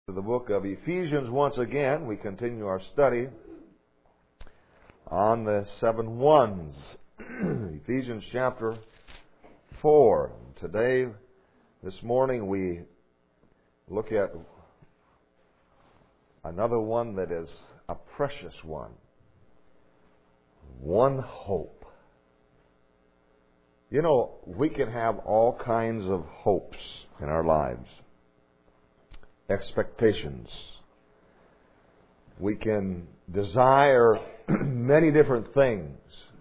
To the book of Ephesians once again. We continue our study on the 7 ones. Ephesians chapter 4. Today, this morning, we look at another one that is a precious one. One hope. You know, we can have all kinds of hopes in our lives. Expectations. We can desire many different things.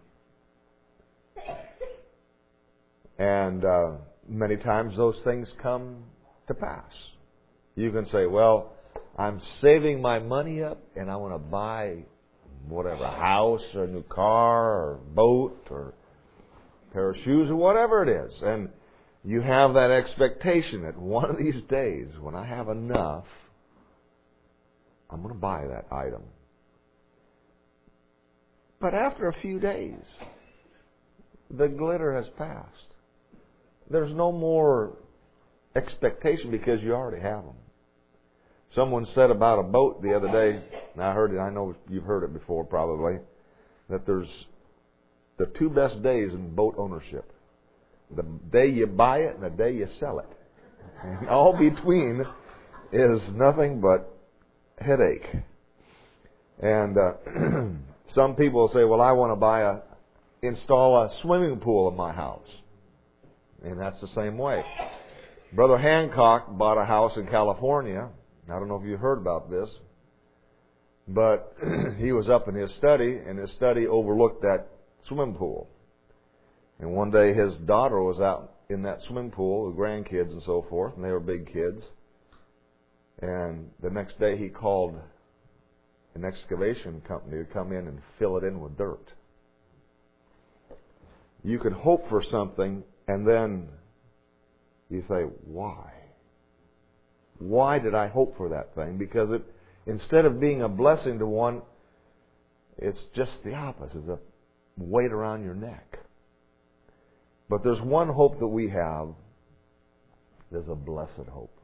And many times those things come to pass. You can say, well, I'm saving my money up and I want to buy whatever, a house or a new car or boat or a pair of shoes or whatever it is. And you have that expectation that one of these days, when I have enough, I'm going to buy that item. But after a few days, the glitter has passed. There's no more expectation because you already have them. Someone said about a boat the other day, and I know you've heard it before probably, that there's the two best days in boat ownership. The day you buy it and the day you sell it. And all between is nothing but headache. And some people say, well, I want to install a swimming pool in my house. And that's the same way. Brother Hancock bought a house in California. I don't know if you heard about this. But he was up in his study, and his study overlooked that swimming pool. And one day his daughter was out in that swimming pool with grandkids and so forth, and they were big kids. And the next day he called an excavation company to come in and fill it in with dirt. You can hope for something and then you say, why? Why did I hope for that thing? Because it, instead of being a blessing to one, it's just the opposite. It's a weight around your neck. But there's one hope that we have. There's a blessed hope.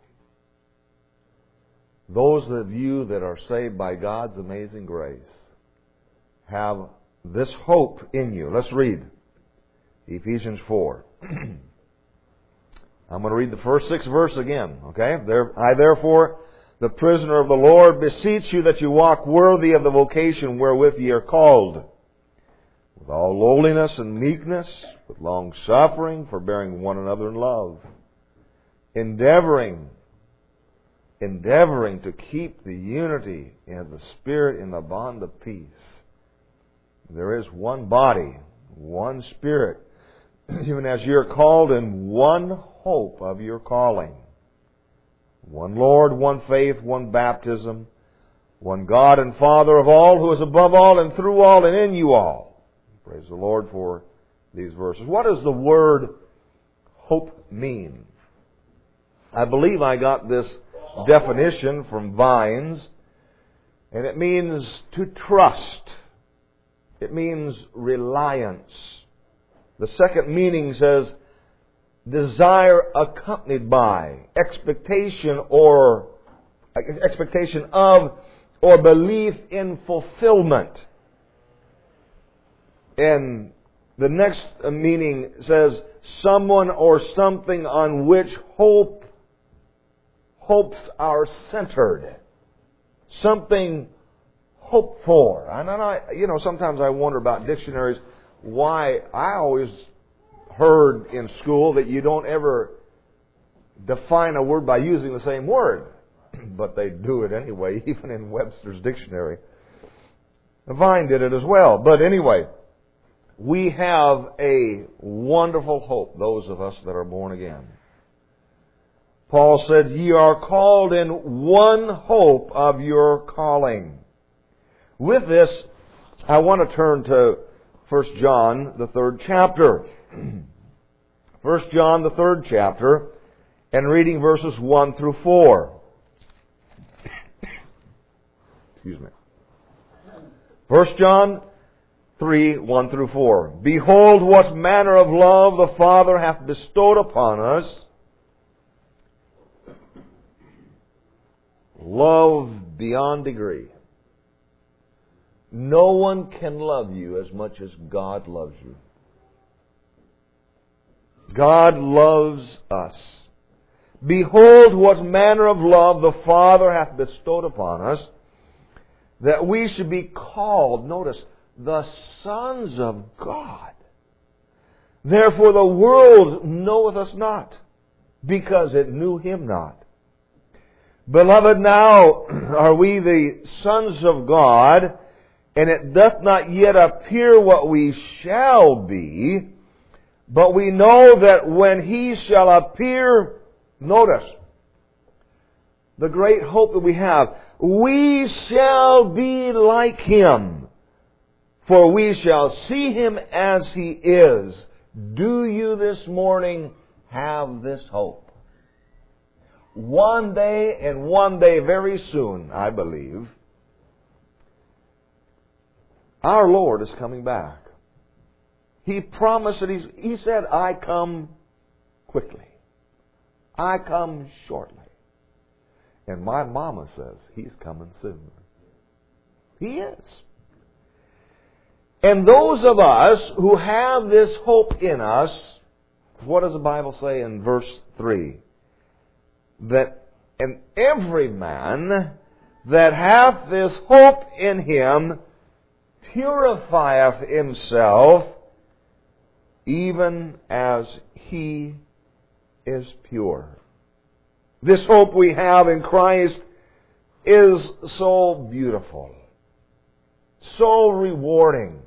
Those of you that are saved by God's amazing grace have this hope in you. Let's read Ephesians 4. I'm going to read the first 6 verses again. Okay? I therefore, the prisoner of the Lord, beseech you that you walk worthy of the vocation wherewith ye are called, with all lowliness and meekness, with long suffering, forbearing one another in love, endeavoring to keep the unity in the Spirit in the bond of peace. There is one body, one Spirit, even as you are called in one hope of your calling. One Lord, one faith, one baptism, one God and Father of all, who is above all and through all and in you all. Praise the Lord for these verses. What does the word hope mean? I believe I got this definition from Vines, and it means to trust. It means reliance. The second meaning says desire accompanied by, expectation of, or belief in fulfillment. And the next meaning says someone or something on which hopes are centered. Something hoped for. And sometimes I wonder about dictionaries why I always heard in school that you don't ever define a word by using the same word. But they do it anyway, even in Webster's dictionary. Vine did it as well. But anyway, we have a wonderful hope, those of us that are born again. Paul said, ye are called in one hope of your calling. With this, I want to turn to 1 John, the 3rd chapter. 1 John, the 3rd chapter, and reading verses 1 through 4. Excuse me. 1 John 3, 1 through 4. Behold, what manner of love the Father hath bestowed upon us, Love beyond degree. No one can love you as much as God loves you. God loves us. Behold what manner of love the Father hath bestowed upon us, that we should be called, notice, the sons of God. Therefore the world knoweth us not, because it knew Him not. Beloved, now are we the sons of God, and it doth not yet appear what we shall be, but we know that when He shall appear, notice, the great hope that we have, we shall be like Him, for we shall see Him as He is. Do you this morning have this hope? One day, and one day very soon, I believe, our Lord is coming back. He promised that He said, I come quickly. I come shortly. And my mama says He's coming soon. He is. And those of us who have this hope in us, what does the Bible say in verse 3? That and every man that hath this hope in him purifieth himself, even as he is pure. This hope we have in Christ is so beautiful, so rewarding.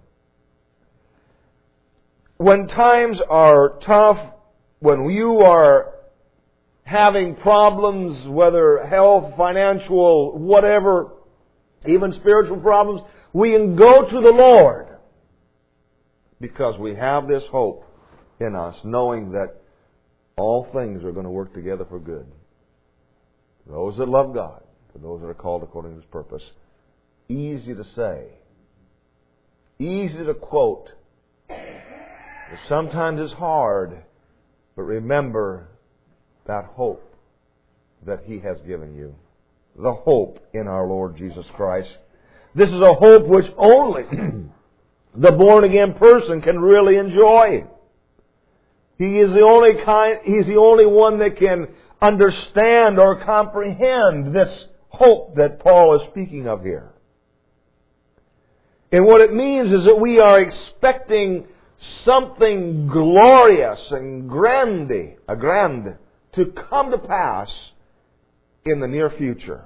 When times are tough, when you are having problems, whether health, financial, whatever, even spiritual problems, we can go to the Lord because we have this hope in us, knowing that all things are going to work together for good. Those that love God, for those that are called according to His purpose. Easy to say. Easy to quote. But sometimes it's hard. But remember that hope that He has given you. The hope in our Lord Jesus Christ. This is a hope which only the born-again person can really enjoy. He's the only one that can understand or comprehend this hope that Paul is speaking of here. And what it means is that we are expecting something glorious and grand to come to pass in the near future.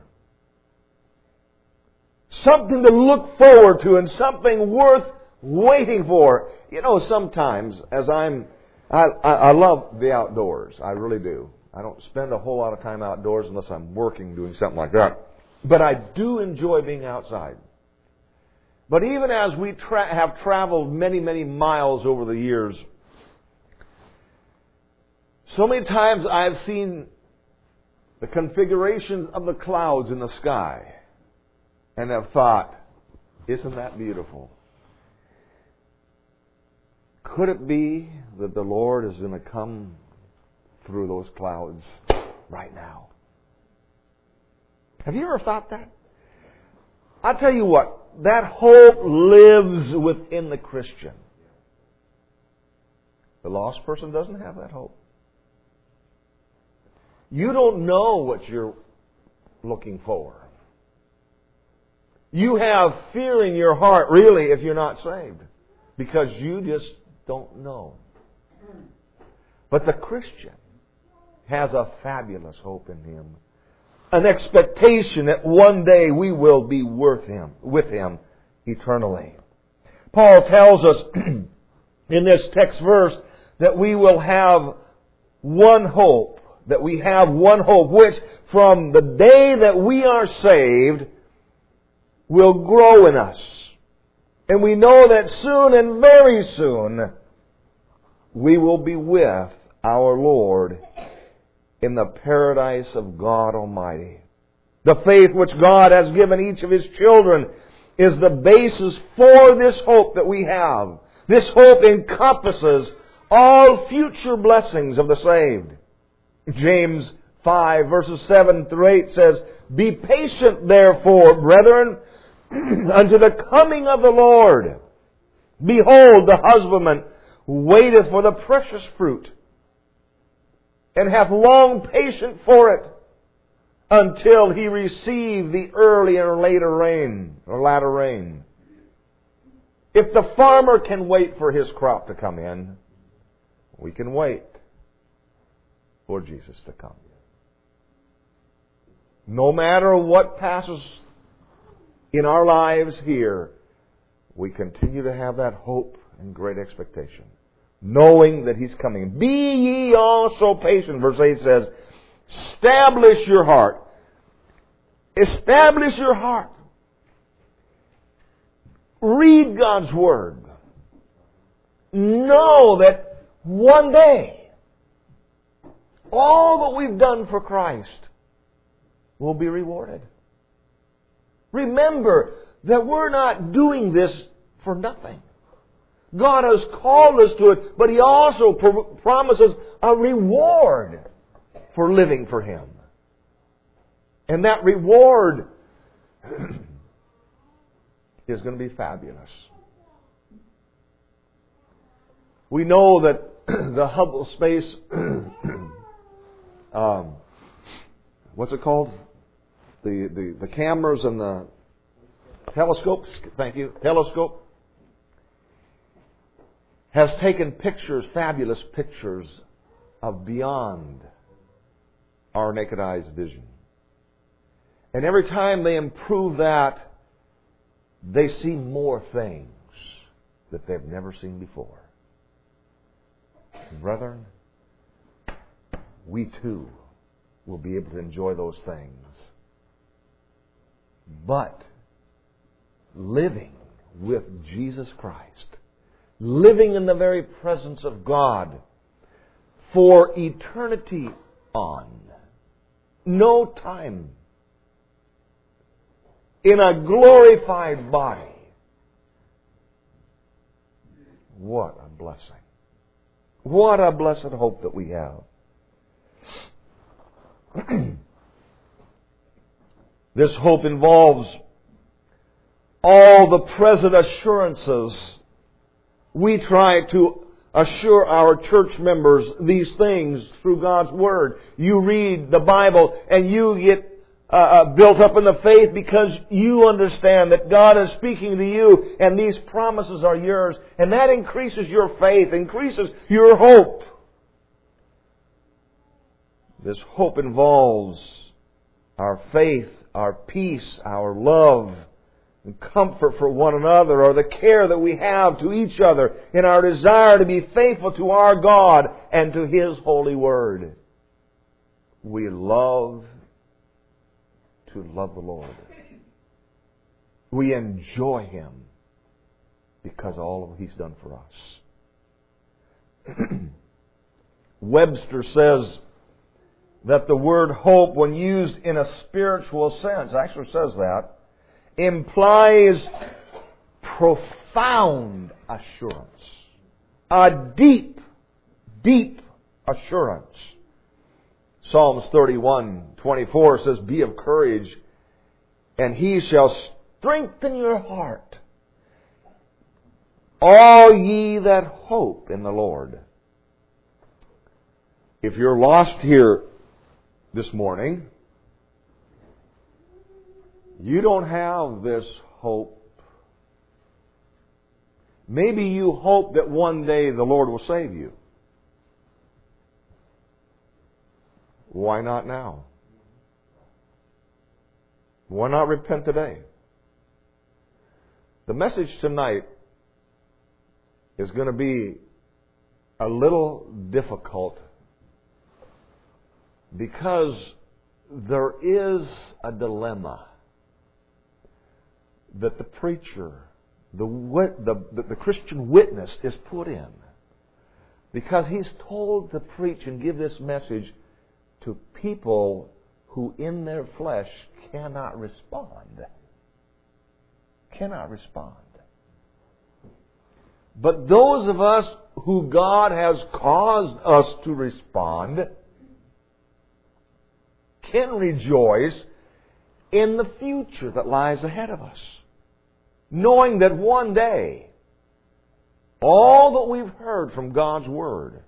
Something to look forward to and something worth waiting for. You know, sometimes as I love the outdoors. I really do. I don't spend a whole lot of time outdoors unless I'm working, doing something like that. But I do enjoy being outside. But even as we have traveled many, many miles over the years, so many times I've seen the configuration of the clouds in the sky and have thought, isn't that beautiful? Could it be that the Lord is going to come through those clouds right now? Have you ever thought that? I'll tell you what, that hope lives within the Christian. The lost person doesn't have that hope. You don't know what you're looking for. You have fear in your heart, really, if you're not saved, because you just don't know. But the Christian has a fabulous hope in Him. An expectation that one day we will be with Him eternally. Paul tells us in this text verse that we will have one hope. That we have one hope, which from the day that we are saved will grow in us. And we know that soon and very soon we will be with our Lord in the paradise of God Almighty. The faith which God has given each of His children is the basis for this hope that we have. This hope encompasses all future blessings of the saved. James 5 verses 7 through 8 says, "Be patient therefore, brethren, unto the coming of the Lord. Behold, the husbandman waiteth for the precious fruit, and hath long patience for it, until he receive the early and later rain, or latter rain." If the farmer can wait for his crop to come in, we can wait for Jesus to come. No matter what passes in our lives here, we continue to have that hope and great expectation, knowing that He's coming. "Be ye also patient," verse 8 says, "Establish your heart." Establish your heart. Read God's Word. Know that one day, all that we've done for Christ will be rewarded. Remember that we're not doing this for nothing. God has called us to it, but He also promises a reward for living for Him. And that reward is going to be fabulous. We know that the Hubble space, what's it called? The cameras and the telescopes, thank you, telescope, has taken pictures, fabulous pictures of beyond our naked eye's vision. And every time they improve that, they see more things that they've never seen before. Brethren, we too will be able to enjoy those things. But living with Jesus Christ, living in the very presence of God for eternity on, no time, in a glorified body. What a blessing. What a blessed hope that we have. This hope involves all the present assurances. We try to assure our church members these things through God's Word. You read the Bible and you get built up in the faith because you understand that God is speaking to you and these promises are yours. And that increases your faith, increases your hope. This hope involves our faith, our peace, our love, and comfort for one another, or the care that we have to each other in our desire to be faithful to our God and to His holy Word. We love to love the Lord. We enjoy Him because of all He's done for us. Webster says that the word hope, when used in a spiritual sense, actually says that, implies profound assurance. A deep, deep assurance. Psalms 31:24 says, "Be of courage, and He shall strengthen your heart. All ye that hope in the Lord." If you're lost here this morning, you don't have this hope. Maybe you hope that one day the Lord will save you. Why not now? Why not repent today? The message tonight is going to be a little difficult because there is a dilemma that the preacher, the Christian witness is put in, because he's told to preach and give this message to people who in their flesh cannot respond. Cannot respond. But those of us who God has caused us to respond, can rejoice in the future that lies ahead of us, knowing that one day, all that we've heard from God's Word,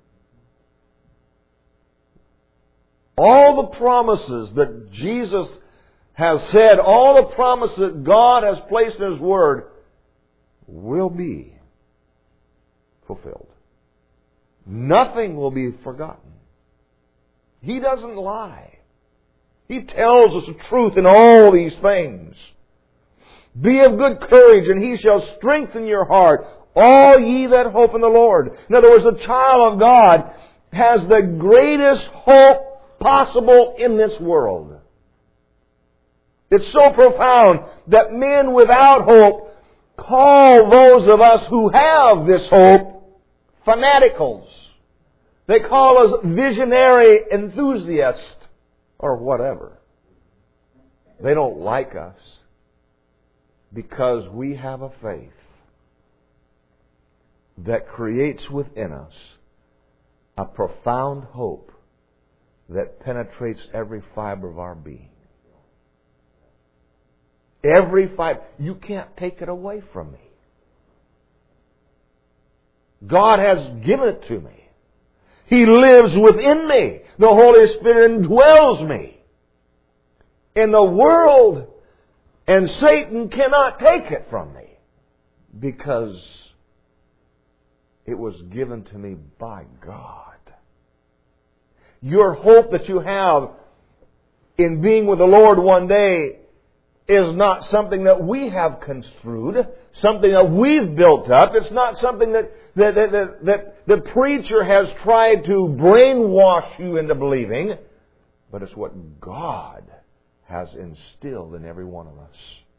all the promises that Jesus has said, all the promises that God has placed in His Word, will be fulfilled. Nothing will be forgotten. He doesn't lie. He tells us the truth in all these things. Be of good courage, and He shall strengthen your heart, all ye that hope in the Lord. In other words, the child of God has the greatest hope possible in this world. It's so profound that men without hope call those of us who have this hope fanaticals. They call us visionary enthusiasts or whatever. They don't like us because we have a faith that creates within us a profound hope that penetrates every fiber of our being. Every fiber. You can't take it away from me. God has given it to me. He lives within me. The Holy Spirit indwells me. And the world and Satan cannot take it from me because it was given to me by God. Your hope that you have in being with the Lord one day is not something that we have construed, something that we've built up. It's not something that the preacher has tried to brainwash you into believing, but it's what God has instilled in every one of us.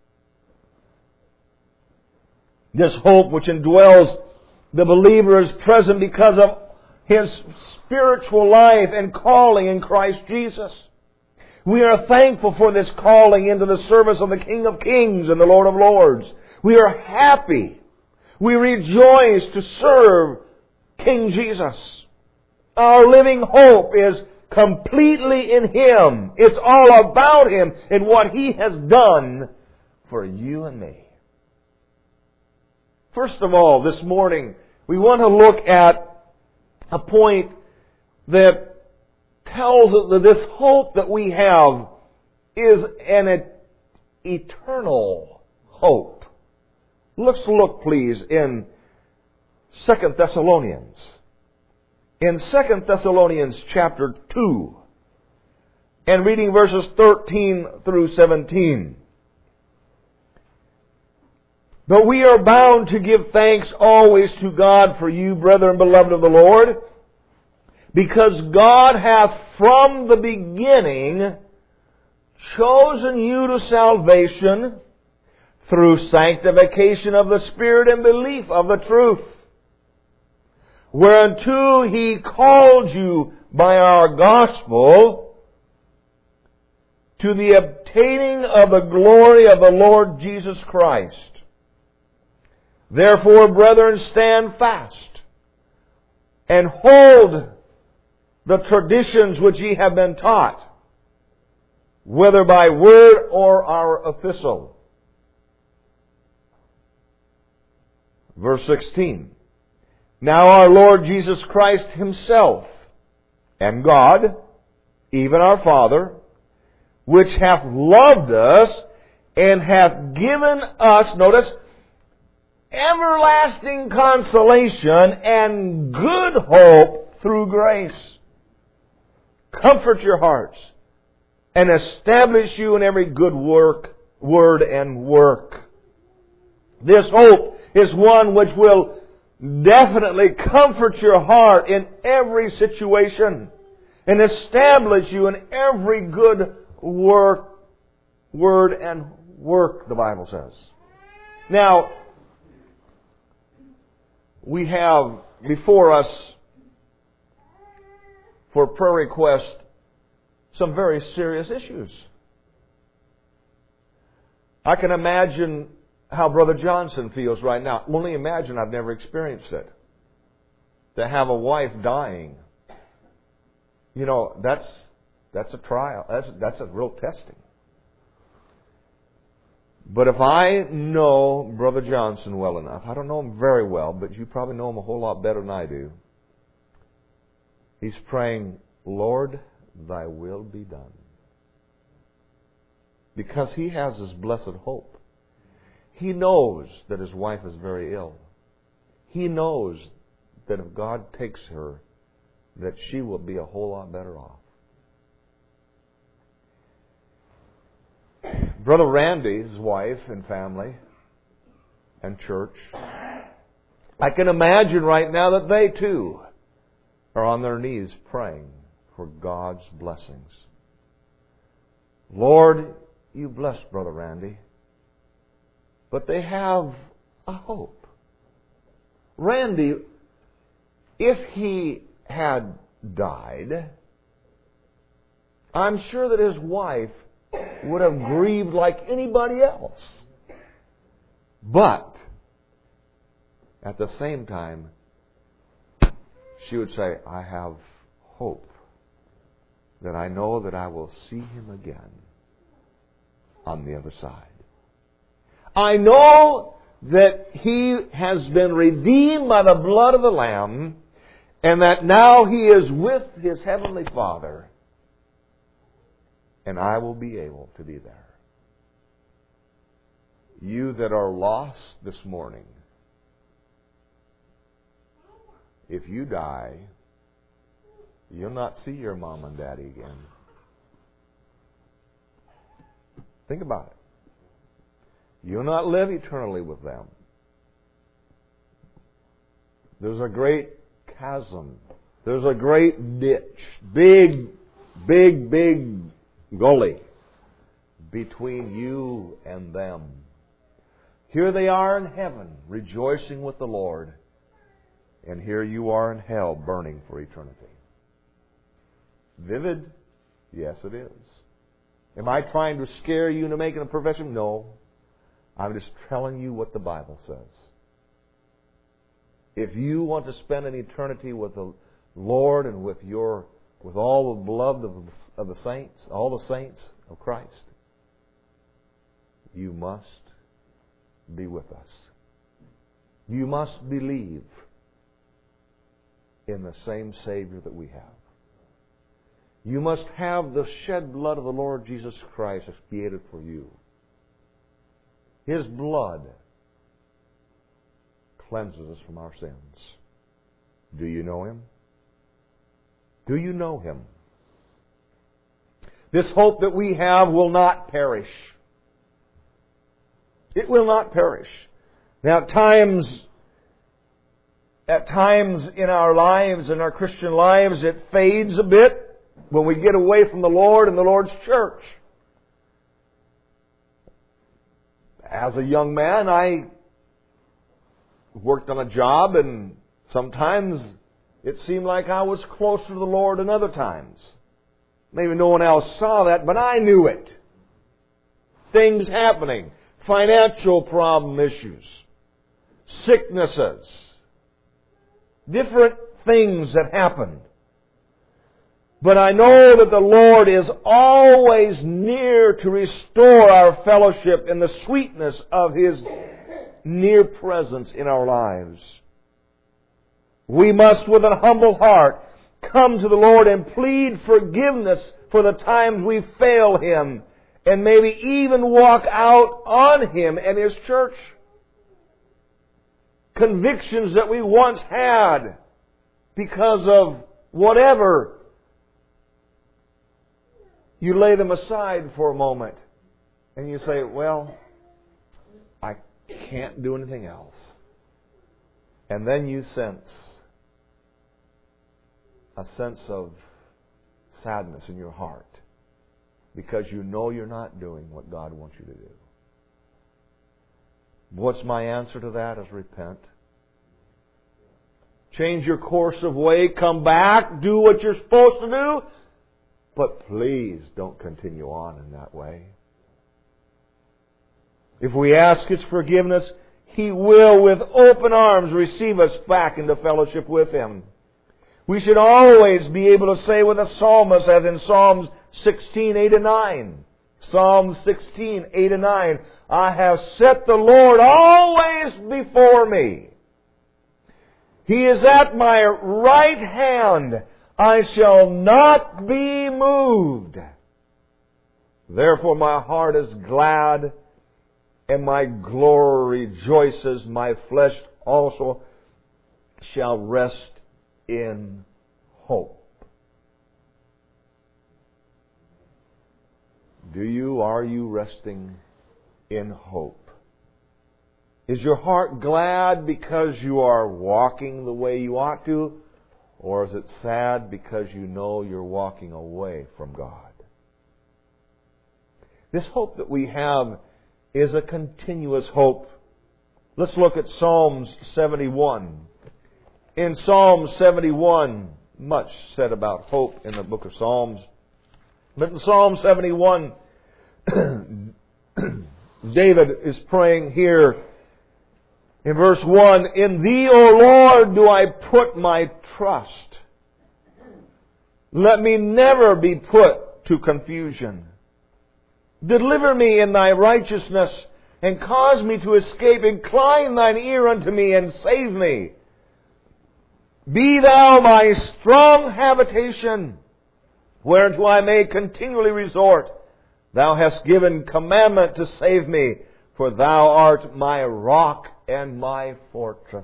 This hope which indwells the believer is present because of his spiritual life and calling in Christ Jesus. We are thankful for this calling into the service of the King of Kings and the Lord of Lords. We are happy. We rejoice to serve King Jesus. Our living hope is completely in Him. It's all about Him and what He has done for you and me. First of all, this morning, we want to look at a point that tells us that this hope that we have is an eternal hope. Let's look, please, in 2 Thessalonians. In 2 Thessalonians chapter 2, and reading verses 13 through 17. But we are bound to give thanks always to God for you, brethren, beloved of the Lord, because God hath from the beginning chosen you to salvation through sanctification of the Spirit and belief of the truth, whereunto He called you by our gospel to the obtaining of the glory of the Lord Jesus Christ. Therefore, brethren, stand fast and hold the traditions which ye have been taught, whether by word or our epistle. Verse 16. Now our Lord Jesus Christ Himself and God, even our Father, which hath loved us and hath given us, notice, everlasting consolation and good hope through grace, comfort your hearts and establish you in every good work, word and work. This hope is one which will definitely comfort your heart in every situation and establish you in every good work, word and work, the Bible says. Now, we have before us, for prayer request, some very serious issues. I can imagine how Brother Johnson feels right now. Only imagine, I've never experienced it. To have a wife dying. You know, That's a trial. That's a real testing. But if I know Brother Johnson well enough, I don't know him very well, but you probably know him a whole lot better than I do. He's praying, Lord, thy will be done. Because he has his blessed hope. He knows that his wife is very ill. He knows that if God takes her, that she will be a whole lot better off. Brother Randy's wife and family and church, I can imagine right now that they too are on their knees praying for God's blessings. Lord, you bless Brother Randy, but they have a hope. Randy, if he had died, I'm sure that his wife would have grieved like anybody else. But at the same time, she would say, I have hope that I know that I will see him again on the other side. I know that he has been redeemed by the blood of the Lamb, and that now he is with his Heavenly Father, and I will be able to be there. You that are lost this morning, if you die, you'll not see your mom and daddy again. Think about it. You'll not live eternally with them. There's a great chasm. There's a great ditch. Big gully between you and them. Here they are in heaven, rejoicing with the Lord. And here you are in hell, burning for eternity. Vivid? Yes, it is. Am I trying to scare you into making a profession? No. I'm just telling you what the Bible says. If you want to spend an eternity with the Lord and with all the blood of the saints, all the saints of Christ, you must be with us. You must believe in the same Savior that we have. You must have the shed blood of the Lord Jesus Christ expiated for you. His blood cleanses us from our sins. Do you know Him? Do you know Him? This hope that we have will not perish. It will not perish. Now, at times in our lives, in our Christian lives, it fades a bit when we get away from the Lord and the Lord's church. As a young man, I worked on a job, and sometimes it seemed like I was closer to the Lord than other times. Maybe no one else saw that, but I knew it. Things happening, financial problem issues, sicknesses, different things that happened. But I know that the Lord is always near to restore our fellowship in the sweetness of His near presence in our lives. We must, with an humble heart, come to the Lord and plead forgiveness for the times we fail Him, and maybe even walk out on Him and His church. Convictions that we once had because of whatever, you lay them aside for a moment and you say, well, I can't do anything else. And then you sense a sense of sadness in your heart because you know you're not doing what God wants you to do. What's my answer to that? Is repent. Change your course of way, come back, do what you're supposed to do, but please don't continue on in that way. If we ask His forgiveness, He will with open arms receive us back into fellowship with Him. We should always be able to say with the psalmist, as in Psalms 16, 8 and 9. Psalm 16, 8 and 9. I have set the Lord always before me. He is at my right hand. I shall not be moved. Therefore my heart is glad, and my glory rejoices. My flesh also shall rest in hope. Are you resting in hope? Is your heart glad because you are walking the way you ought to? Or is it sad because you know you're walking away from God? This hope that we have is a continuous hope. Let's look at Psalms 71. In Psalm 71, much said about hope in the book of Psalms. But in Psalm 71, David is praying here in verse 1, In Thee, O Lord, do I put my trust. Let me never be put to confusion. Deliver me in Thy righteousness, and cause me to escape. Incline Thine ear unto me, and save me. Be Thou my strong habitation, whereunto I may continually resort. Thou hast given commandment to save me, for Thou art my rock and my fortress.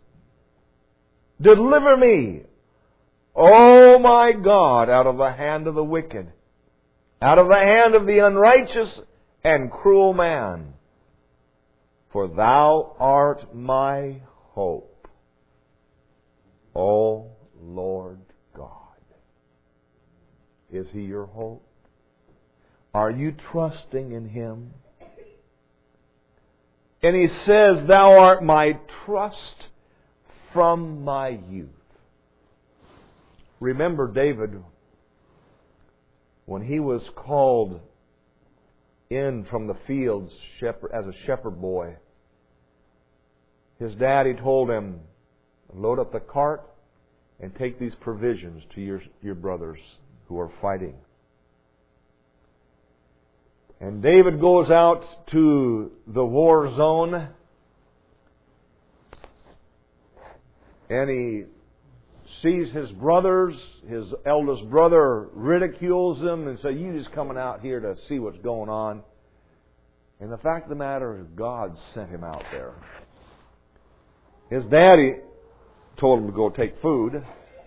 Deliver me, O my God, out of the hand of the wicked, out of the hand of the unrighteous and cruel man. For Thou art my hope, O Lord God. Is He your hope? Are you trusting in Him? And He says, Thou art my trust from my youth. Remember David, when he was called in from the fields as a shepherd boy, his daddy told him, load up the cart and take these provisions to your brothers who are fighting. And David goes out to the war zone, and he sees his brothers. His eldest brother ridicules him and says, "You just coming out here to see what's going on." And the fact of the matter is, God sent him out there. His daddy told him to go take food.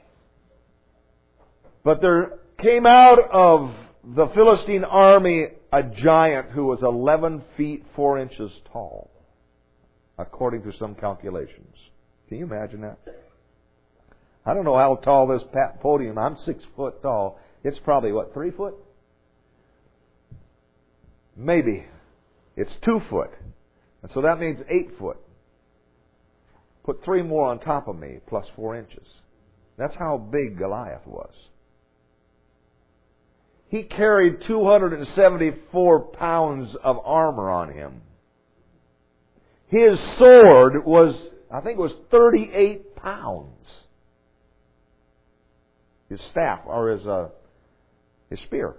But there came out of the Philistine army a giant who was 11 feet 4 inches tall, according to some calculations. Can you imagine that? I don't know how tall this podium. I'm 6 foot tall. It's probably, 3 foot? Maybe. It's 2 foot. And so that means 8 foot. Put 3 more on top of me, plus 4 inches. That's how big Goliath was. He carried 274 pounds of armor on him. His sword was, 38 pounds. His staff, or his spear.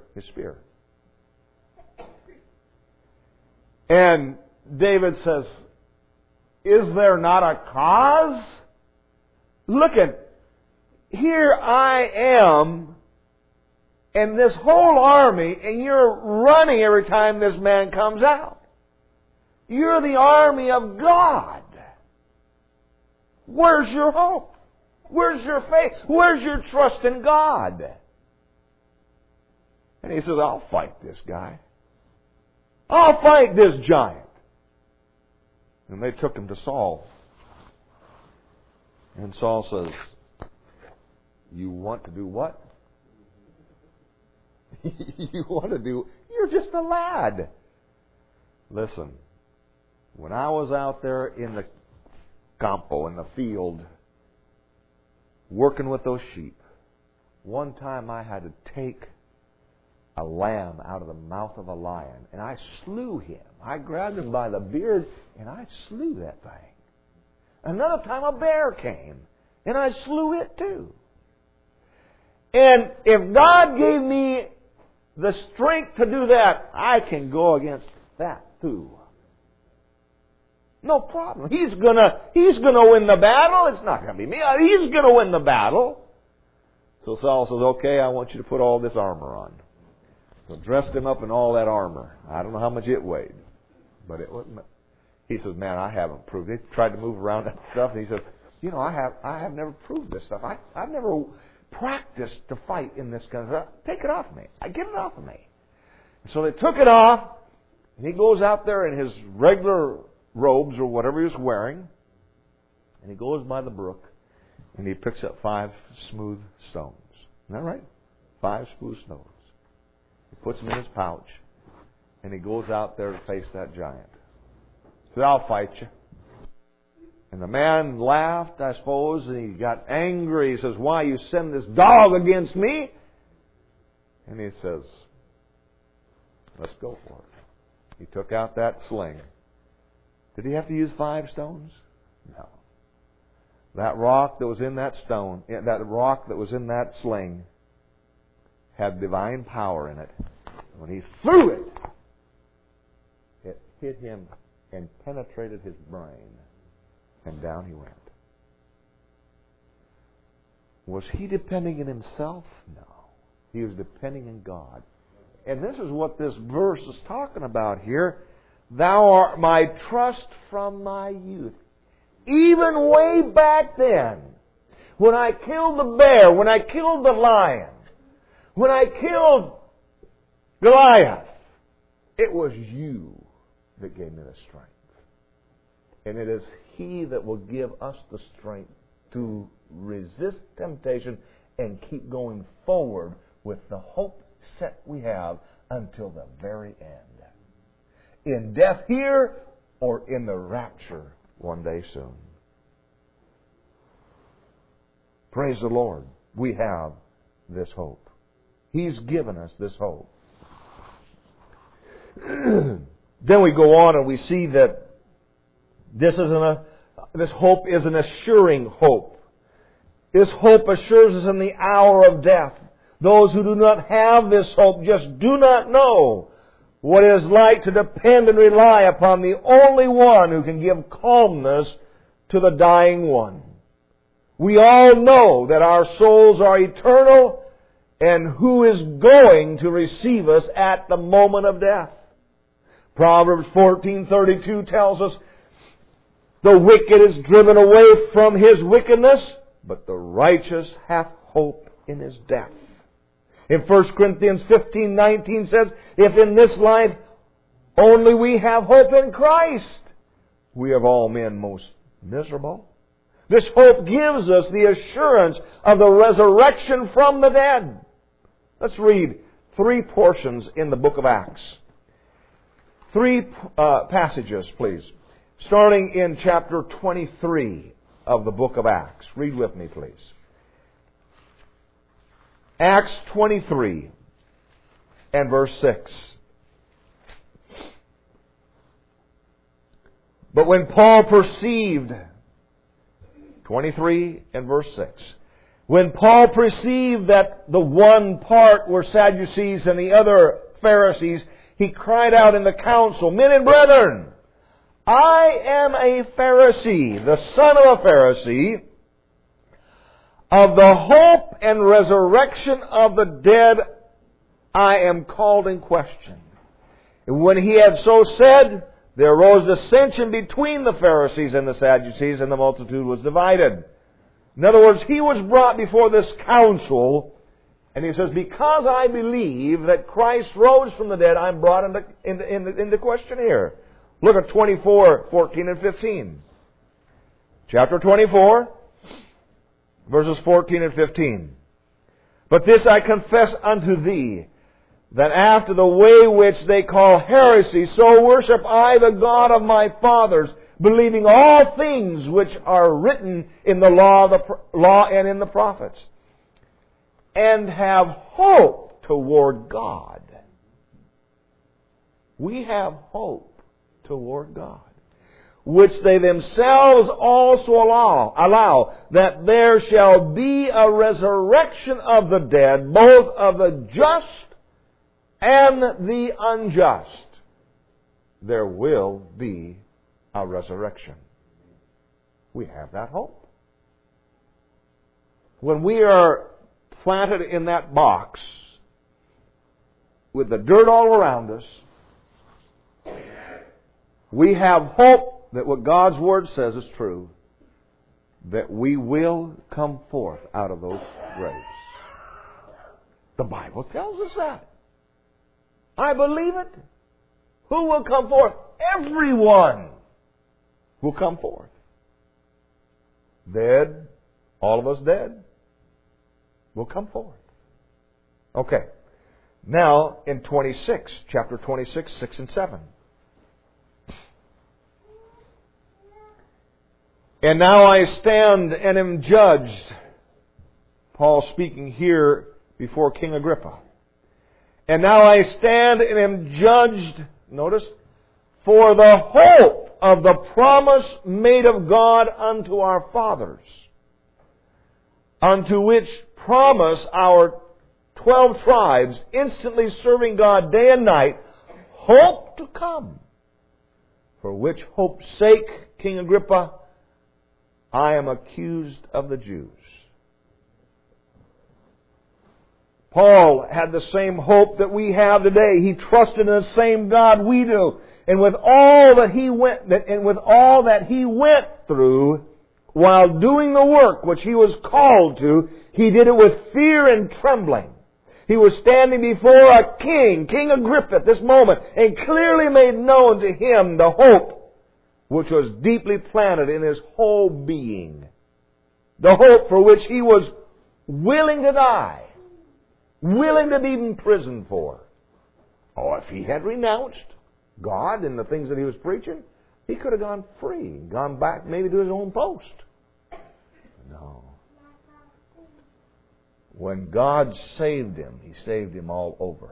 And David says, "Is there not a cause? Look at, here I am, and this whole army, and you're running every time this man comes out. You're the army of God. Where's your hope? Where's your faith? Where's your trust in God?" And he says, "I'll fight this guy. I'll fight this giant." And they took him to Saul. And Saul says, "You want to do what?" You're just a lad. Listen, when I was out there in the campo, in the field, working with those sheep, one time I had to take a lamb out of the mouth of a lion, and I slew him. I grabbed him by the beard, and I slew that thing. Another time a bear came, and I slew it too. And if God gave me the strength to do that, I can go against that too. No problem. He's gonna win the battle. It's not gonna be me. He's gonna win the battle. So Saul says, okay, I want you to put all this armor on. So dressed him up in all that armor. I don't know how much it weighed, but it wasn't. He says, man, I haven't proved it. He tried to move around that stuff, and he said, you know, I have never proved this stuff. I've never practiced to fight in this kind of stuff. Take it off me. Get it off of me. So they took it off, and he goes out there in his regular robes or whatever he was wearing, and he goes by the brook, and he picks up 5 smooth stones. Isn't that right? 5 smooth stones. He puts them in his pouch, and he goes out there to face that giant. He said, I'll fight you. And the man laughed, I suppose, and he got angry. He says, why you send this dog against me? And he says, let's go for it. He took out that sling. Did he have to use 5 stones? No. That rock that was in that stone, that rock that was in that sling, had divine power in it. When he threw it, it hit him and penetrated his brain. And down he went. Was he depending on himself? No. He was depending on God. And this is what this verse is talking about here. Thou art my trust from my youth. Even way back then, when I killed the bear, when I killed the lion, when I killed Goliath, it was you that gave me the strength. And it is He that will give us the strength to resist temptation and keep going forward with the hope set we have until the very end. In death here or in the rapture one day soon. Praise the Lord. We have this hope. He's given us this hope. Then we go on and we see that this hope is an assuring hope. This hope assures us in the hour of death. Those who do not have this hope just do not know what it is like to depend and rely upon the only one who can give calmness to the dying one. We all know that our souls are eternal and who is going to receive us at the moment of death. Proverbs 14:32 tells us, the wicked is driven away from his wickedness, but the righteous hath hope in his death. In 1 Corinthians 15:19 says, if in this life only we have hope in Christ, we of all men most miserable. This hope gives us the assurance of the resurrection from the dead. Let's read 3 portions in the book of Acts. 3 passages, please. Starting in chapter 23 of the book of Acts. Read with me, please. Acts 23 and verse 6. But when Paul perceived, 23 and verse 6. When Paul perceived that the one part were Sadducees and the other Pharisees, he cried out in the council, men and brethren, I am a Pharisee, the son of a Pharisee. Of the hope and resurrection of the dead, I am called in question. And when he had so said, there arose dissension between the Pharisees and the Sadducees, and the multitude was divided. In other words, he was brought before this council, and he says, because I believe that Christ rose from the dead, I'm brought into question here. Look at 24:14 and 15. Chapter 24, verses 14 and 15. But this I confess unto thee, that after the way which they call heresy, so worship I the God of my fathers, believing all things which are written in the law and in the prophets, and have hope toward God. We have hope toward God. which they themselves also allow, that there shall be a resurrection of the dead, both of the just and the unjust. There will be a resurrection. We have that hope. When we are planted in that box with the dirt all around us, we have hope that what God's Word says is true, that we will come forth out of those graves. The Bible tells us that. I believe it. Who will come forth? Everyone will come forth. Dead, all of us dead, will come forth. Okay. Now, in chapter 26, 6 and 7. And now I stand and am judged. Paul speaking here before King Agrippa. And now I stand and am judged, notice, for the hope of the promise made of God unto our fathers, unto which promise our 12 tribes, instantly serving God day and night, hope to come. For which hope's sake, King Agrippa, I am accused of the Jews. Paul had the same hope that we have today. He trusted in the same God we do. And with all that he went through while doing the work which he was called to, he did it with fear and trembling. He was standing before a king, King Agrippa at this moment, and clearly made known to him the hope which was deeply planted in his whole being. The hope for which he was willing to die, willing to be imprisoned for. Oh, if he had renounced God and the things that he was preaching, he could have gone free, gone back maybe to his own post. No. When God saved him, He saved him all over.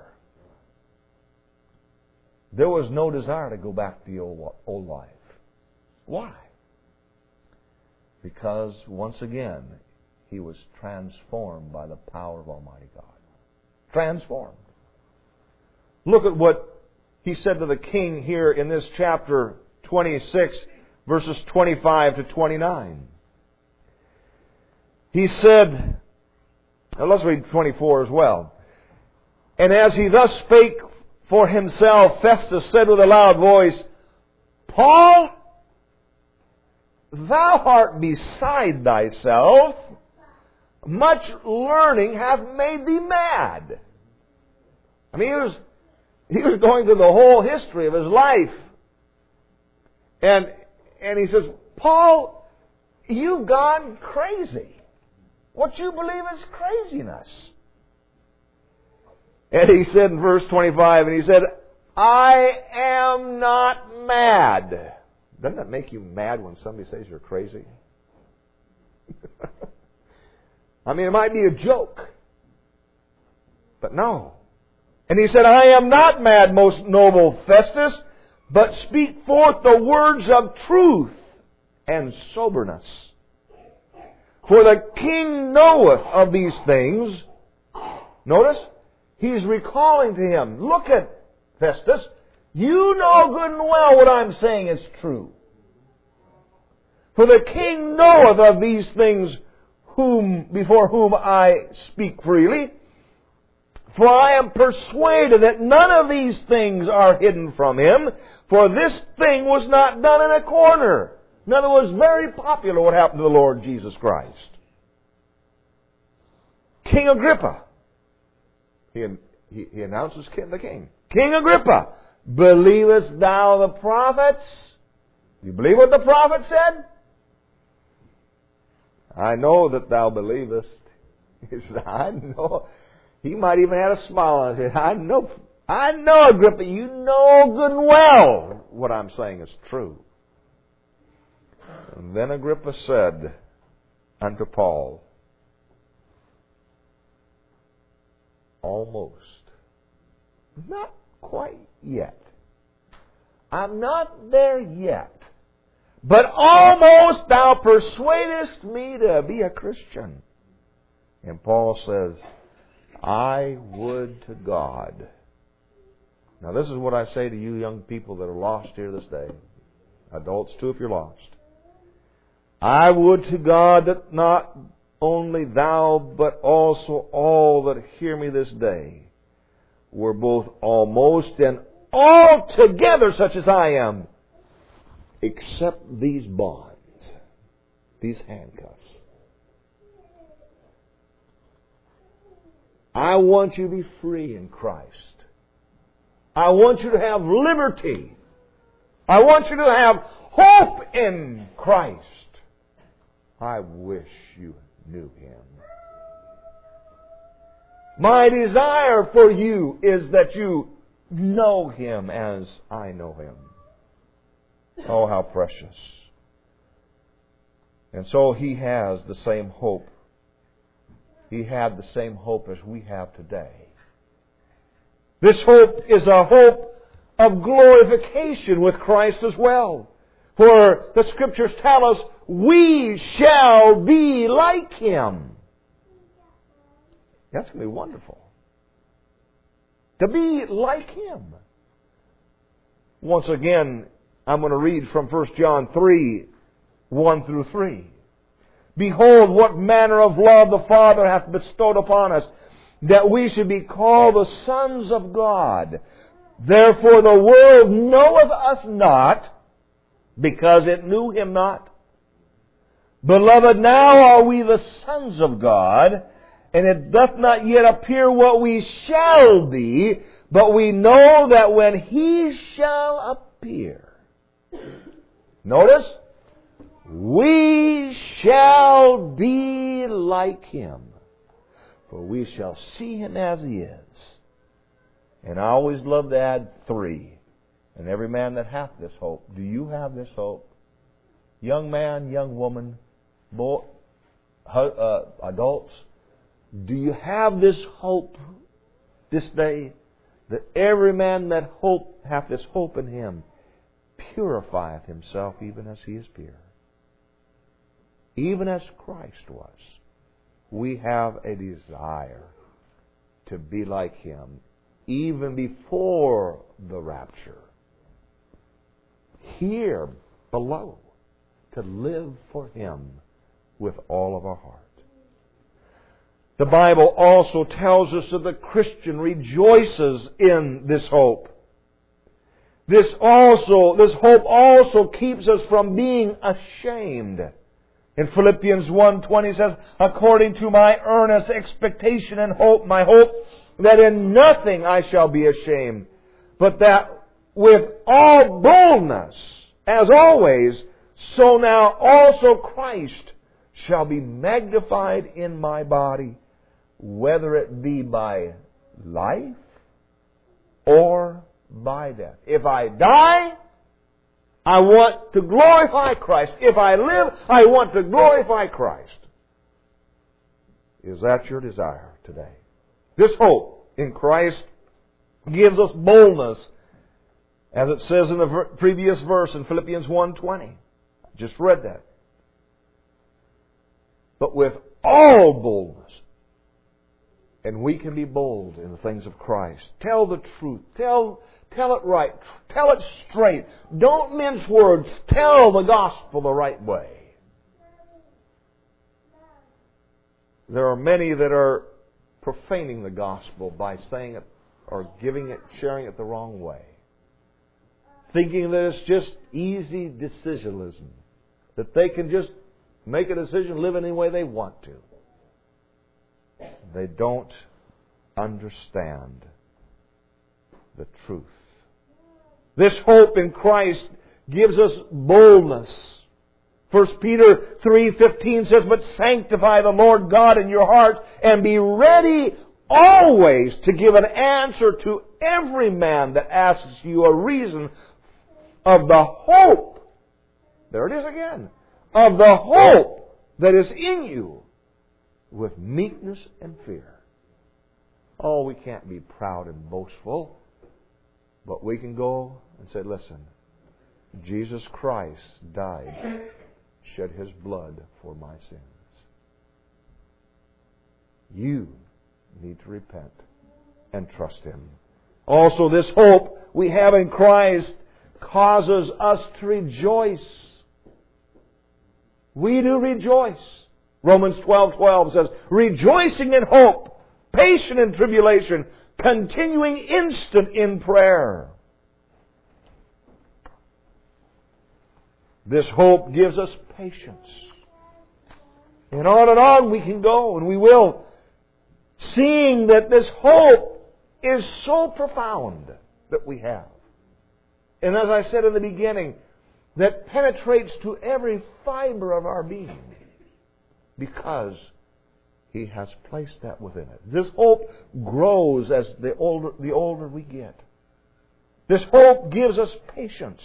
There was no desire to go back to the old life. Why? Because, once again, he was transformed by the power of Almighty God. Transformed. Look at what he said to the king here in this chapter 26, verses 25 to 29. He said, let's read 24 as well. And as he thus spake for himself, Festus said with a loud voice, Paul, thou art beside thyself. Much learning hath made thee mad. I mean, he was going through the whole history of his life. And he says, Paul, you've gone crazy. What you believe is craziness. And he said in verse 25, and he said, I am not mad. Doesn't that make you mad when somebody says you're crazy? I mean, it might be a joke. But no. And he said, I am not mad, most noble Festus, but speak forth the words of truth and soberness. For the king knoweth of these things. Notice, he's recalling to him, look at Festus, you know good and well what I'm saying is true. For the king knoweth of these things before whom I speak freely. For I am persuaded that none of these things are hidden from him. For this thing was not done in a corner. In other words, very popular what happened to the Lord Jesus Christ. King Agrippa. He announces the king. King Agrippa, believest thou the prophets? You believe what the prophet said? I know that thou believest. He said, I know. He might even have a smile on his head. I know, Agrippa, you know good and well what I'm saying is true. And then Agrippa said unto Paul, almost. Not quite yet. I'm not there yet. but almost thou persuadest me to be a Christian. And Paul says, I would to God. Now this is what I say to you young people that are lost here this day. Adults too, if you're lost. I would to God that not only thou, but also all that hear me this day were both almost and altogether such as I am, except these bonds, these handcuffs. I want you to be free in Christ. I want you to have liberty. I want you to have hope in Christ. I wish you knew Him. My desire for you is that you know Him as I know Him. Oh, how precious. And so He has the same hope. He had the same hope as we have today. This hope is a hope of glorification with Christ as well. For the Scriptures tell us, we shall be like Him. That's going to be wonderful. To be like Him. Once again, I'm going to read from 1 John 3, 1 through 3. Behold, what manner of love the Father hath bestowed upon us, that we should be called the sons of God. Therefore the world knoweth us not, because it knew Him not. Beloved, now are we the sons of God, and it doth not yet appear what we shall be, but we know that when He shall appear, notice, we shall be like Him, for we shall see Him as He is. And I always love to add 3. And every man that hath this hope. Do you have this hope? Young man, young woman, boy, adults, do you have this hope this day? That every man that hath this hope in Him purifieth himself even as He is pure. Even as Christ was. We have a desire to be like Him even before the rapture. Here below, to live for Him with all of our heart. The Bible also tells us that the Christian rejoices in this hope. This hope also keeps us from being ashamed. In Philippians 1:20 says, according to my earnest expectation and hope, my hope that in nothing I shall be ashamed, but that with all boldness, as always, so now also Christ shall be magnified in my body, whether it be by life or by death. If I die, I want to glorify Christ. If I live, I want to glorify Christ. Is that your desire today? This hope in Christ gives us boldness, as it says in the previous verse in Philippians 1:20. I just read that. But with all boldness, and we can be bold in the things of Christ. Tell the truth. Tell it right. Tell it straight. Don't mince words. Tell the gospel the right way. There are many that are profaning the gospel by saying it or giving it, sharing it the wrong way. Thinking that it's just easy decisionism. That they can just make a decision, live any way they want to. They don't understand the truth. This hope in Christ gives us boldness. 1 Peter 3:15 says, but sanctify the Lord God in your heart, and be ready always to give an answer to every man that asks you a reason of the hope. There it is again. Of the hope that is in you, with meekness and fear. Oh, we can't be proud and boastful, but we can go and say, listen, Jesus Christ died, shed His blood for my sins. You need to repent and trust Him. Also, this hope we have in Christ causes us to rejoice. We do rejoice. Romans 12:12 says, rejoicing in hope, patient in tribulation, continuing instant in prayer. This hope gives us patience. And on we can go, and we will, seeing that this hope is so profound that we have. And as I said in the beginning, that penetrates to every fiber of our being because He has placed that within it. This hope grows as the older we get. This hope gives us patience.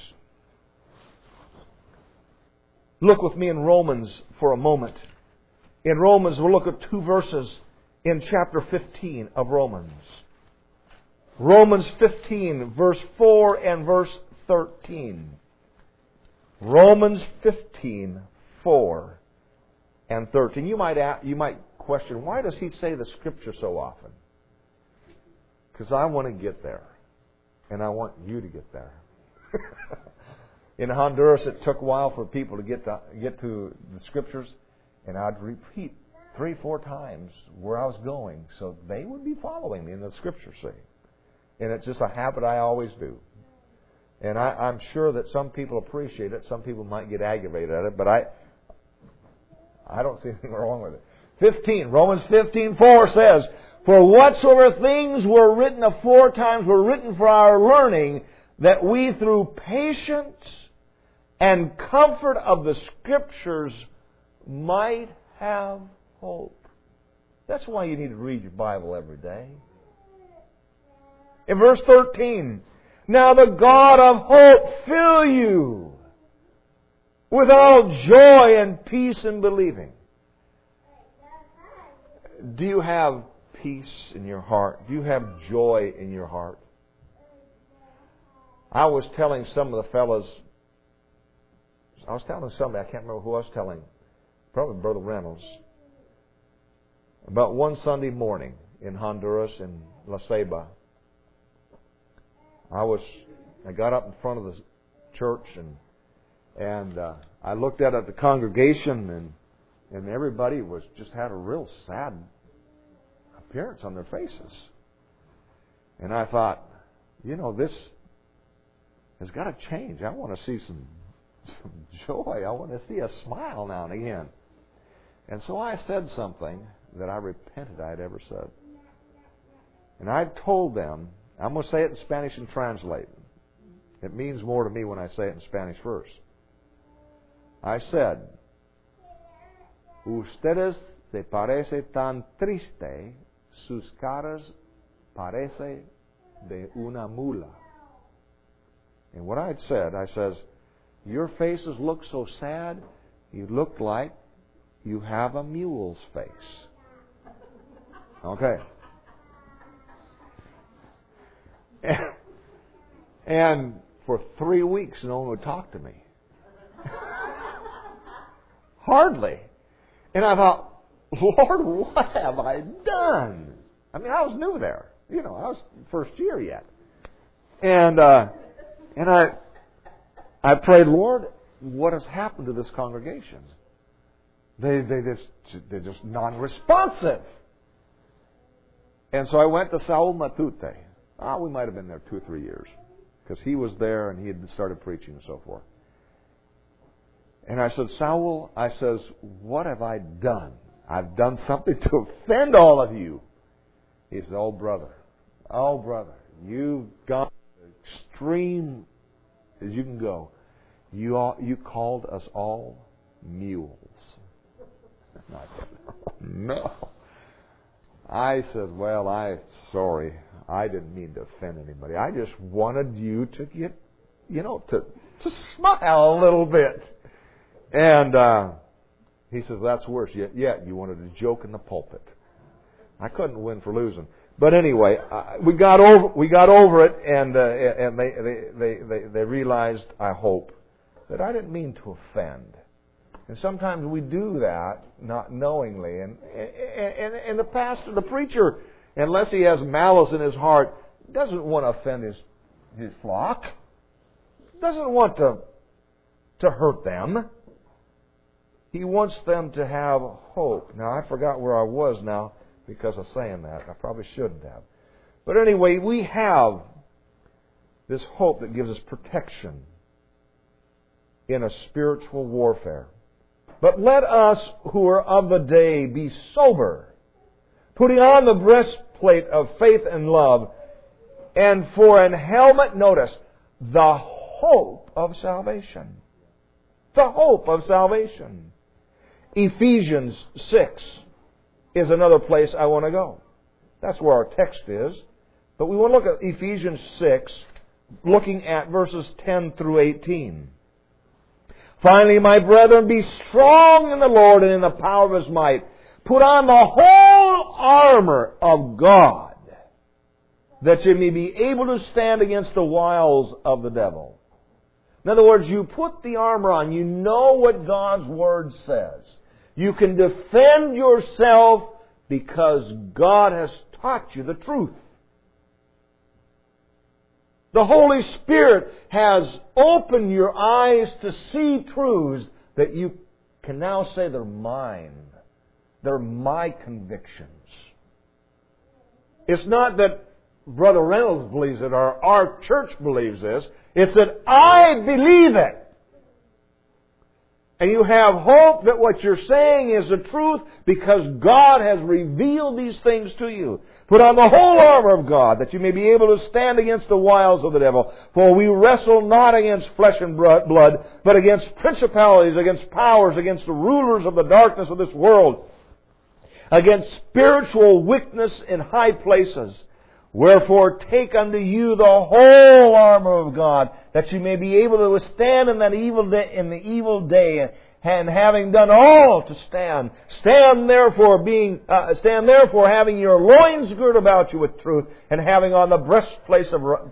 Look with me in Romans for a moment. In Romans, we'll look at 2 verses in chapter 15 of Romans. Romans 15, verse 4 and verse 13. Romans 15, 4 and 13. You might question, why does he say the Scripture so often? Because I want to get there. And I want you to get there. In Honduras, it took a while for people to get to the Scriptures. And I'd repeat 3-4 times where I was going so they would be following me in the Scriptures, see. And it's just a habit I always do. And I'm sure that some people appreciate it. Some people might get aggravated at it. But I don't see anything wrong with it. Romans 15:4 says, for whatsoever things were written aforetimes were written for our learning, that we through patience and comfort of the Scriptures might have hope. That's why you need to read your Bible every day. In verse 13, now the God of hope fill you with all joy and peace in believing. Do you have peace in your heart? Do you have joy in your heart? I was telling some of the fellas, I can't remember who I was telling, probably Brother Reynolds, about one Sunday morning in Honduras, in La Ceiba. I got up in front of the church and I looked at the congregation and everybody had a real sad appearance on their faces. And I thought, this has got to change. I want to see some joy. I want to see a smile now and again. And so I said something that I repented I had ever said. And I told them, I'm going to say it in Spanish and translate. It means more to me when I say it in Spanish first. I said, ustedes se parece tan triste, sus caras parece de una mula. And what I says, your faces look so sad, you look like you have a mule's face. Okay. And for 3 weeks, no one would talk to me. Hardly. And I thought, Lord, what have I done? I mean, I was new there. I was first year yet. And I prayed, Lord, what has happened to this congregation? They're just non-responsive. And so I went to Saul Matute. We might have been there 2 or 3 years, because he was there and he had started preaching and so forth. And I said, Saul, what have I done? I've done something to offend all of you. He said, oh brother, you've gone extreme as you can go. You called us all mules. And I said, no. I said, well, sorry. I didn't mean to offend anybody. I just wanted you to get, to smile a little bit. And he says, that's worse. Yet you wanted to joke in the pulpit. I couldn't win for losing. But anyway, we got over it, and they realized, I hope, that I didn't mean to offend. And sometimes we do that not knowingly, and the pastor, the preacher, unless he has malice in his heart, doesn't want to offend his flock. Doesn't want to hurt them. He wants them to have hope. Now, I forgot where I was now because of saying that. I probably shouldn't have. But anyway, we have this hope that gives us protection in a spiritual warfare. But let us who are of the day be sober, putting on the breastplate of faith and love, and for an helmet, notice, the hope of salvation. The hope of salvation. Ephesians 6 is another place I want to go. That's where our text is. But we want to look at Ephesians 6, looking at verses 10 through 18. Finally, my brethren, be strong in the Lord and in the power of His might. Put on the whole armor of God, that you may be able to stand against the wiles of the devil. In other words, you put the armor on. You know what God's Word says. You can defend yourself because God has taught you the truth. The Holy Spirit has opened your eyes to see truths that you can now say they're mine. They're my convictions. It's not that Brother Reynolds believes it or our church believes this. It's that I believe it. And you have hope that what you're saying is the truth because God has revealed these things to you. Put on the whole armor of God that you may be able to stand against the wiles of the devil. For we wrestle not against flesh and blood, but against principalities, against powers, against the rulers of the darkness of this world, against spiritual wickedness in high places. Wherefore take unto you the whole armor of God, that you may be able to withstand in that the evil day, and having done all to stand. Stand therefore having your loins girt about you with truth, and having on the breastplate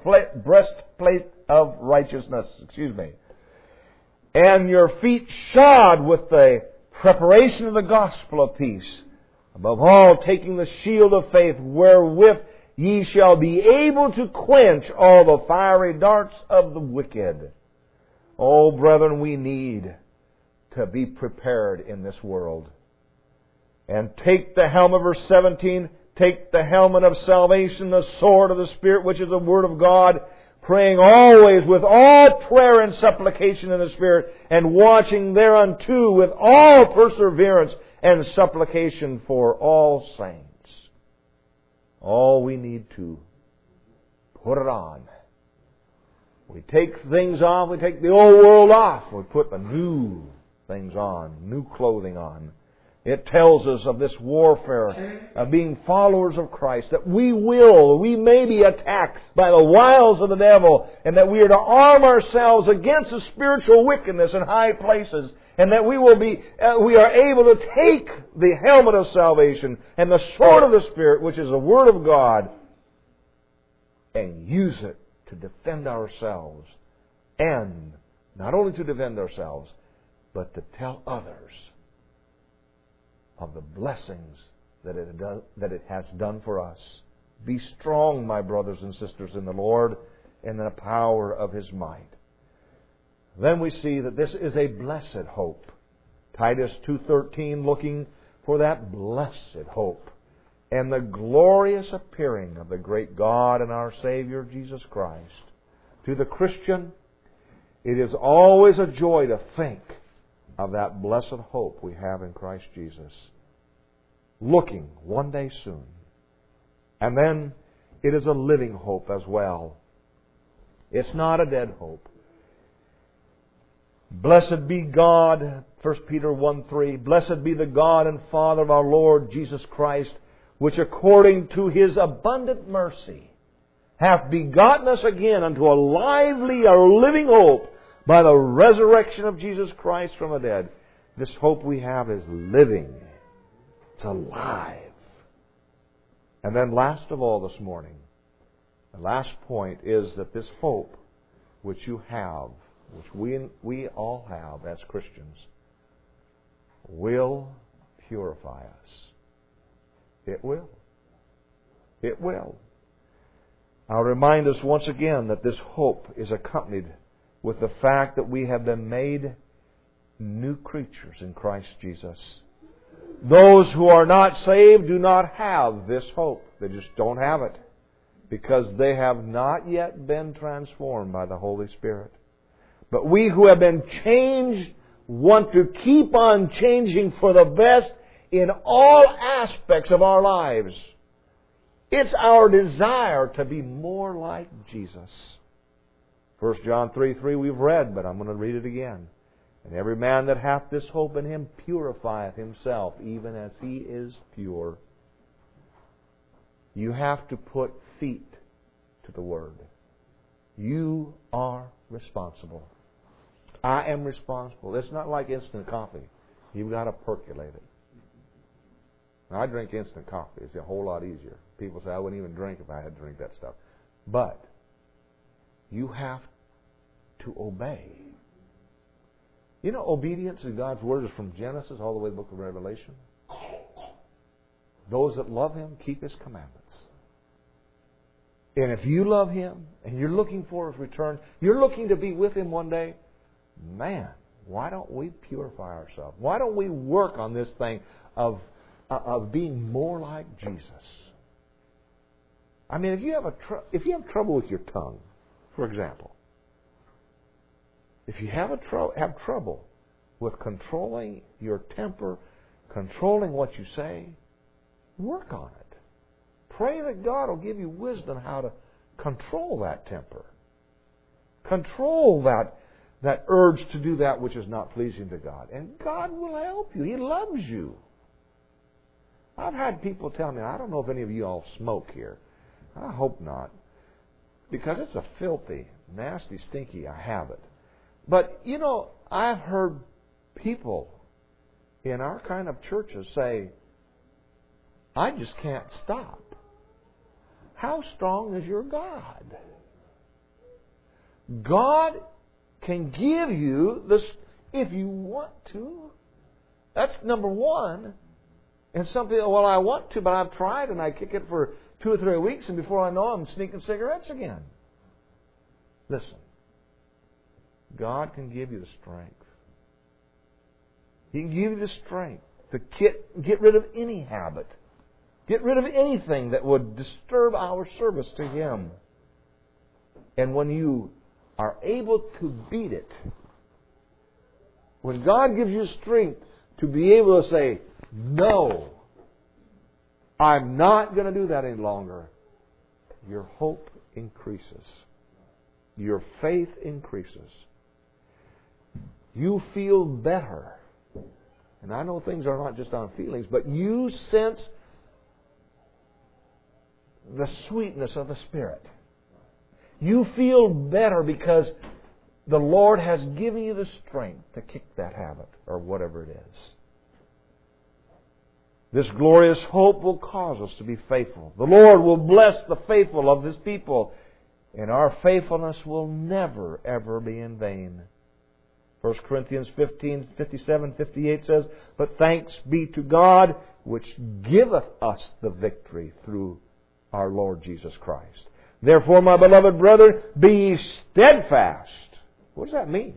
of righteousness. And your feet shod with the preparation of the gospel of peace. Above all, taking the shield of faith, wherewith ye shall be able to quench all the fiery darts of the wicked. Oh, brethren, we need to be prepared in this world. And take the helmet, verse 17, take the helmet of salvation, the sword of the Spirit, which is the Word of God, praying always with all prayer and supplication in the Spirit, and watching thereunto with all perseverance and supplication for all saints. All we need to put it on. We take things off, we take the old world off, we put the new things on, new clothing on. It tells us of this warfare of being followers of Christ, that we may be attacked by the wiles of the devil, and that we are to arm ourselves against the spiritual wickedness in high places, and that we are able to take the helmet of salvation and the sword of the Spirit, which is the Word of God, and use it to defend ourselves. And not only to defend ourselves, but to tell others of the blessings that it has done for us. Be strong, my brothers and sisters, in the Lord and in the power of His might. Then we see that this is a blessed hope. Titus 2:13, looking for that blessed hope and the glorious appearing of the great God and our Savior Jesus Christ. To the Christian, it is always a joy to think of that blessed hope we have in Christ Jesus, looking one day soon. And then it is a living hope as well. It's not a dead hope. Blessed be God, 1 Peter 1:3, blessed be the God and Father of our Lord Jesus Christ, which according to His abundant mercy hath begotten us again unto a lively or living hope by the resurrection of Jesus Christ from the dead. This hope we have is living. It's alive. And then last of all this morning, the last point is that this hope which you have, which we all have as Christians, will purify us. It will. It will. I'll remind us once again that this hope is accompanied with the fact that we have been made new creatures in Christ Jesus. Those who are not saved do not have this hope. They just don't have it, because they have not yet been transformed by the Holy Spirit. But we who have been changed want to keep on changing for the best in all aspects of our lives. It's our desire to be more like Jesus. 1 John 3:3 we've read, but I'm going to read it again. And every man that hath this hope in him purifieth himself, even as he is pure. You have to put feet to the Word. You are responsible. I am responsible. It's not like instant coffee. You've got to percolate it. Now, I drink instant coffee. It's a whole lot easier. People say, I wouldn't even drink if I had to drink that stuff. But you have to obey. You know, obedience in God's Word is from Genesis all the way to the book of Revelation. Those that love Him keep His commandments. And if you love Him and you're looking for His return, you're looking to be with Him one day, man, why don't we purify ourselves? Why don't we work on this thing of being more like Jesus? I mean, if you have trouble with your tongue, for example, if you have trouble with controlling your temper, controlling what you say, work on it. Pray that God will give you wisdom how to control that temper. Control that urge to do that which is not pleasing to God. And God will help you. He loves you. I've had people tell me, I don't know if any of you all smoke here. I hope not. Because it's a filthy, nasty, stinky habit. But, you know, I've heard people in our kind of churches say, I just can't stop. How strong is your God? God can give you this if you want to. That's number one. And something, well, I want to, but I've tried and I kick it for 2 or 3 weeks, and before I know I'm sneaking cigarettes again. Listen, God can give you the strength. He can give you the strength to get rid of any habit. Get rid of anything that would disturb our service to Him. And when you are able to beat it, when God gives you strength to be able to say, no, I'm not going to do that any longer, your hope increases. Your faith increases. You feel better. And I know things are not just on feelings, but you sense the sweetness of the Spirit. You feel better because the Lord has given you the strength to kick that habit or whatever it is. This glorious hope will cause us to be faithful. The Lord will bless the faithful of His people, and our faithfulness will never, ever be in vain. 1 Corinthians 15:57-58 says, But thanks be to God, which giveth us the victory through our Lord Jesus Christ. Therefore, my beloved brethren, be ye steadfast. What does that mean?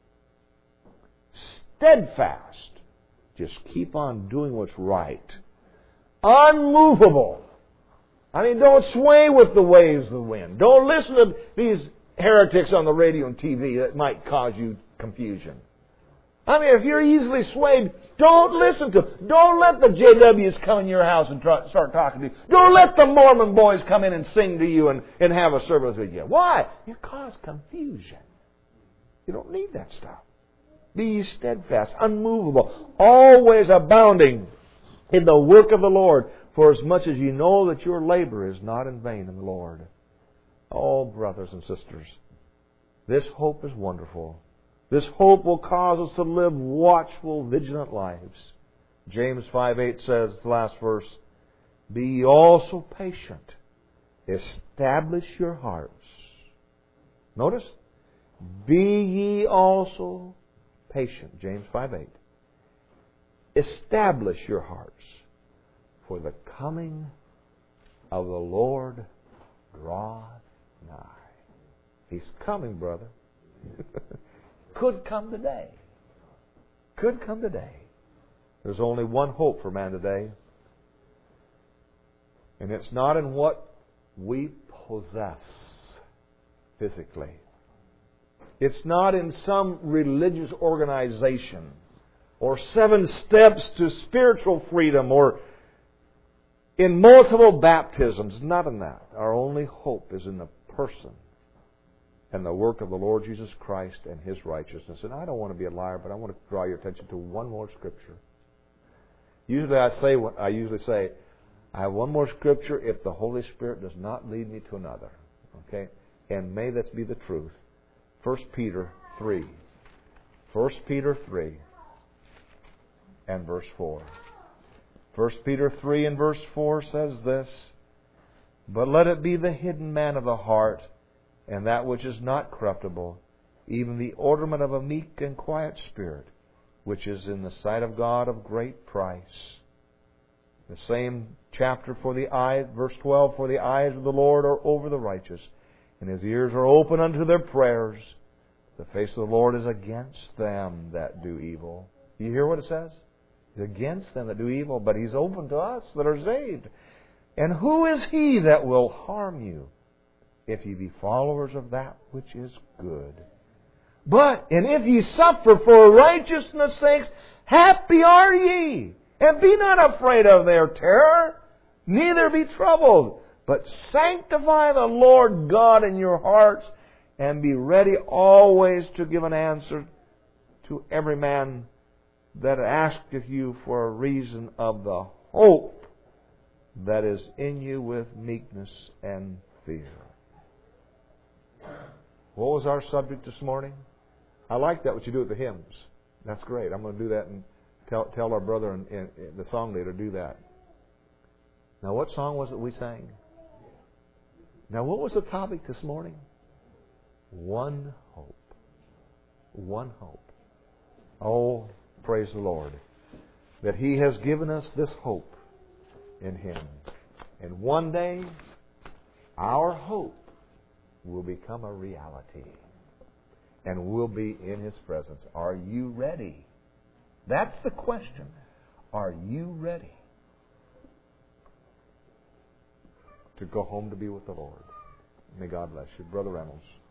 Steadfast. Just keep on doing what's right. Unmovable. I mean, don't sway with the waves of the wind. Don't listen to these heretics on the radio and TV that might cause you confusion. I mean, if you're easily swayed, don't listen to them. Don't let the JWs come in your house and start talking to you. Don't let the Mormon boys come in and sing to you and have a service with you. Why? You cause confusion. You don't need that stuff. Be steadfast, unmovable, always abounding in the work of the Lord, for as much as you know that your labor is not in vain in the Lord. Oh, brothers and sisters, this hope is wonderful. This hope will cause us to live watchful, vigilant lives. James 5:8 says, the last verse, Be ye also patient. Establish your hearts. Notice, be ye also patient. James 5:8. Establish your hearts, for the coming of the Lord draweth nigh. He's coming, brother. Could come today. Could come today. There's only one hope for man today. And it's not in what we possess physically. It's not in some religious organization or 7 steps to spiritual freedom or in multiple baptisms. Not in that. Our only hope is in the person and the work of the Lord Jesus Christ and His righteousness. And I don't want to be a liar, but I want to draw your attention to one more Scripture. Usually I say, I have one more Scripture if the Holy Spirit does not lead me to another. Okay? And may this be the truth. 1 Peter 3. 1 Peter 3 and verse 4. 1 Peter 3 and verse 4 says this, But let it be the hidden man of the heart, and that which is not corruptible, even the ornament of a meek and quiet spirit, which is in the sight of God of great price. The same chapter for the eyes, verse 12, For the eyes of the Lord are over the righteous, and His ears are open unto their prayers. The face of the Lord is against them that do evil. You hear what it says? He's against them that do evil, but He's open to us that are saved. And who is he that will harm you, if ye be followers of that which is good? And if ye suffer for righteousness' sakes, happy are ye. And be not afraid of their terror, neither be troubled. But sanctify the Lord God in your hearts, and be ready always to give an answer to every man that asketh you for a reason of the hope that is in you with meekness and fear. What was our subject this morning? I like that, what you do with the hymns. That's great. I'm going to do that and tell our brother and the song leader to do that. Now, what song was it we sang? Now, what was the topic this morning? One hope. One hope. Oh, praise the Lord, that He has given us this hope in Him. And one day, our hope will become a reality. And we'll be in His presence. Are you ready? That's the question. Are you ready to go home to be with the Lord? May God bless you. Brother Reynolds.